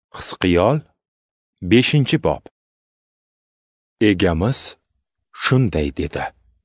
Hisqiyol 5-bob. Egamiz shunday dedi: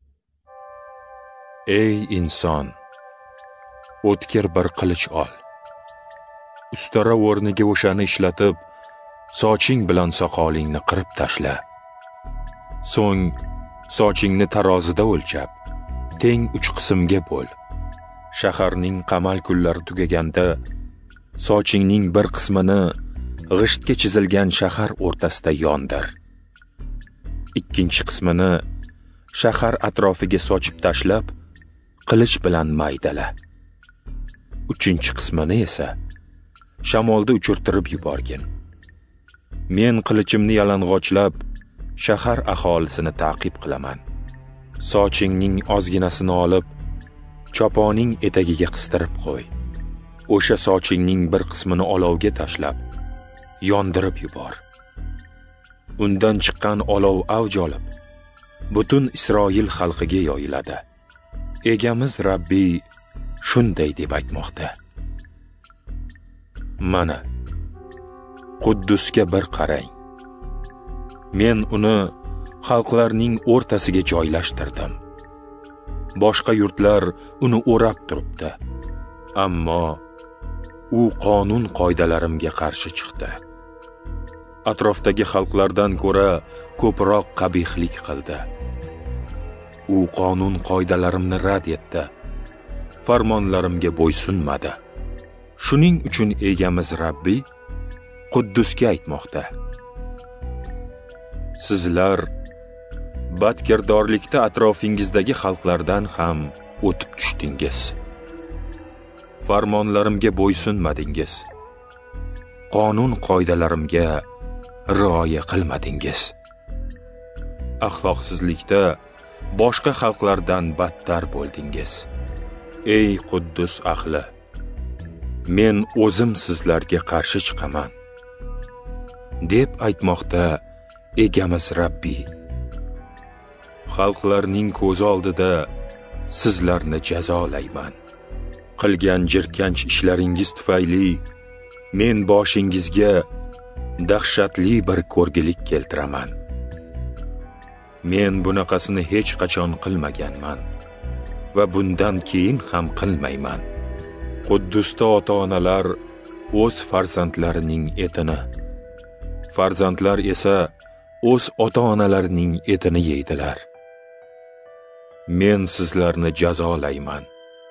Ey inson, o'tkir bir qilich ol. Ustara o'rniga o'shani ishlatib, soching bilan soqolingni qirib tashla. So'ng sochingni tarozida o'lchab, teng 3 qismga bo'l. Shaharning qamal kunlari tugaganda sochingning bir qismini g'ishtga chizilgan shahar o'rtasida yondir. Ikkinchi qismini shahar atrofiga sochib tashlab, qilich bilan maydala. Uchinchi qismini esa shamolda uchirtirib yuborgin. Men qilichimni yalang'ochlab, shahar aholisini ta'qib qilaman. Sochingning ozginasini olib, choponing etagiga qistirib qo'y. O'sha sochingning bir qismini olovga tashlab, yondirib yubor. Undan chiqqan olov avj olib, butun Isroil xalqiga yoyiladi. Egamiz Rabbiy shunday deb aytmoqda: Mana, Quddusga bir qarang. Men uni xalqlarning o'rtasiga joylashtirdim. Boshqa yurtlar uni o'rab turibdi, ammo u qonun qoidalarimga qarshi chiqdi. Atrofdagi xalqlardan ko'ra ko'proq qabihlik qildi. U qonun qoidalarimni rad etdi, farmonlarimga bo'ysunmadi. Shuning uchun egamiz Rabbiy Quddusga aytmoqda: Sizlar badkirdorlikda atrofingizdagi xalqlardan ham o'tib tushdingiz. Farmonlarimga bo'ysunmadingiz. Qonun qoidalarimga rioya qilmadingiz. Axloqsizlikda boshqa xalqlardan battar bo'ldingiz. Ey Quddus ahli, men o'zim sizlarga qarshi chiqaman, deb aytmoqda egamiz Rabbiy. Xalqlarning ko'zi oldida sizlarni jazolayman. Qilgan jirkanch ishlaringiz tufayli men boshingizga dahshatli bir ko'rgilik keltiraman. Men bunaqasini hech qachon qilmaganman va bundan keyin ham qilmayman. Quddusda ota-onalar o'z farzandlarining etini, farzandlar esa o'z ota-onalarining etini yeydilar. Men sizlarni jazolayman.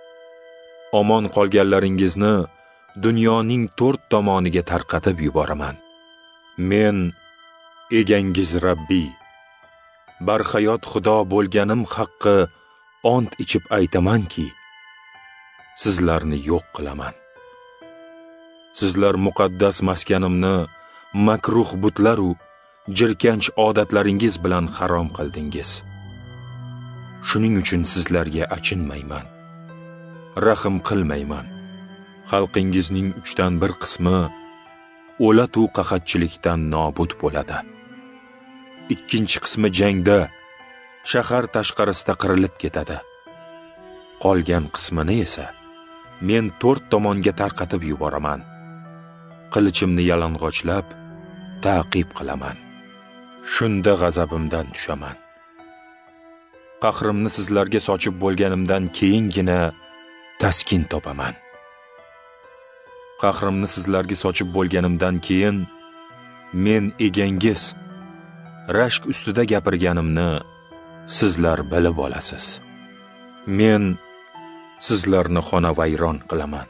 Omon qolganlaringizni dunyoning 4 tomoniga tarqatib yuboraman. Men egangiz Rabbiy, barhayot Xudo bo'lganim haqqi ont ichib aytamanki, sizlarni yo'q qilaman. Sizlar muqaddas maskanimni makruh butlar u jirkanch odatlaringiz bilan harom qildingiz. Shuning uchun sizlarga achinmayman, rahm qilmayman. Xalqingizning 1/3 qismi o'lat-u qahatchilikdan nobud bo'ladi. Ikkinchi qismi jangda shahar tashqarisida qirilib ketadi. Qolgan qismini esa men 4 tomonga tarqatib yuboraman. Qilichimni yalang'ochlab, ta'qib qilaman. Shunda g'azabimdan tushaman. Qahrimni sizlarga sochib bo'lganimdan keyingina taskin topaman. Qahrimni sizlarga sochib bo'lganimdan keyin men egangiz rashk ustida gapirganimni sizlar bilib olasiz. Men sizlarni xonavayron qilaman.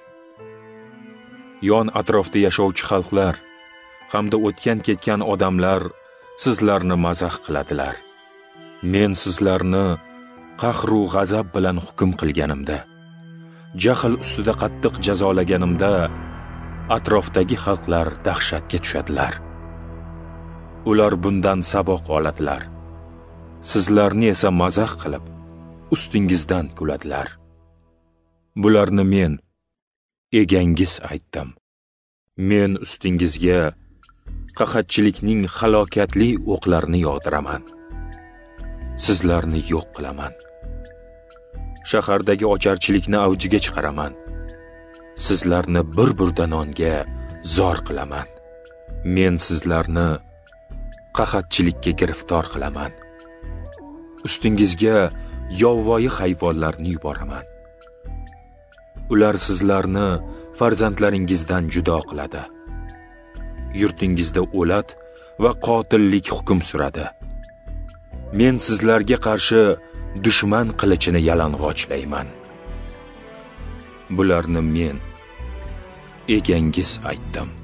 Yon atrofda yashovchi xalqlar hamda o'tgan ketgan odamlar sizlarni mazax qiladilar. Men sizlarni qahru g'azab bilan hukm qilganimda, jahl ustida qattiq jazolaganimda atrofdagi xalqlar dahshatga tushadilar. Ular bundan saboq oladilar. Sizlarni esa mazax qilib, ustingizdan kuladilar. Bularni men egangiz aytdim. Men ustingizga qahatchilikning halokatli o'qlarini yog'diraman. Sizlarni yo'q qilaman. Shahardagi ocharchilikni avjiga chiqaraman. Sizlarni bir burda nonga zor qilaman. Men sizlarni qahatchilikka giriftor qilaman. Ustingizga yovvoyi hayvonlarni yuboraman. Ular sizlarni farzandlaringizdan judo qiladi. Yurtingizda o'lat va qotillik hukm suradi. Men sizlarga qarshi dushman qilichini yalang'ochlayman. Bularni men, egangiz aytdim.